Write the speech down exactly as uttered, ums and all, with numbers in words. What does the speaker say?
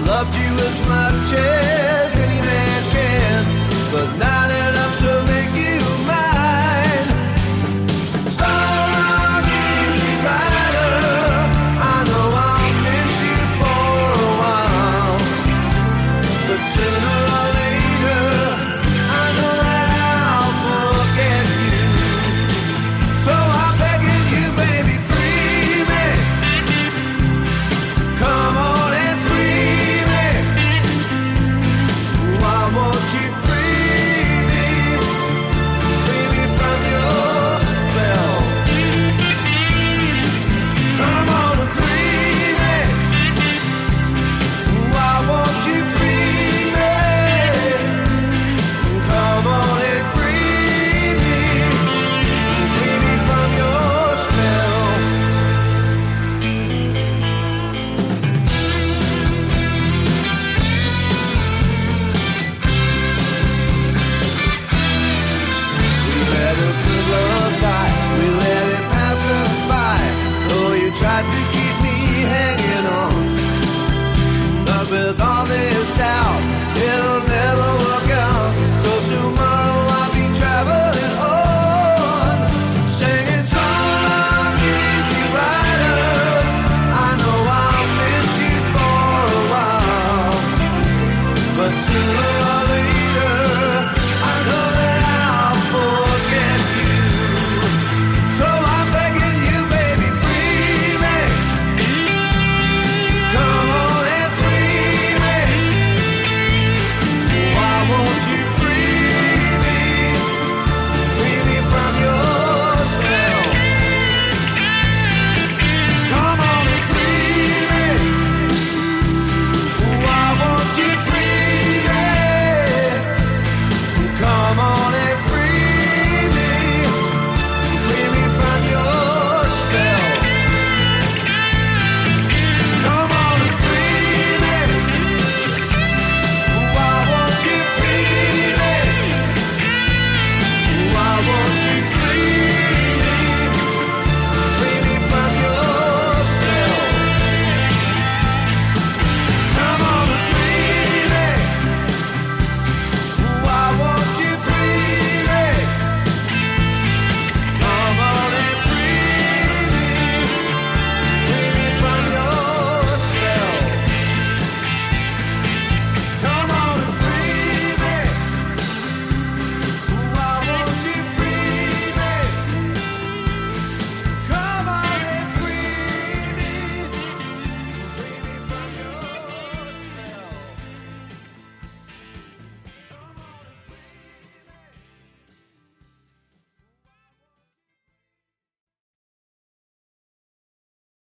loved you as much as any man can, but not enough to make you mine. So long, easy rider, I know I'll miss you for a while, but sooner or later, I know that I'll forget you. So I'm begging you, baby, free me. Come on and free me. Why won't you free me? Free me from your spell. Come on and free me. Why won't you free me? Come on and free me. Free me from your spell. We let a good love die, we let it pass us by. Oh, you tried to keep me hanging on, but with all this doubt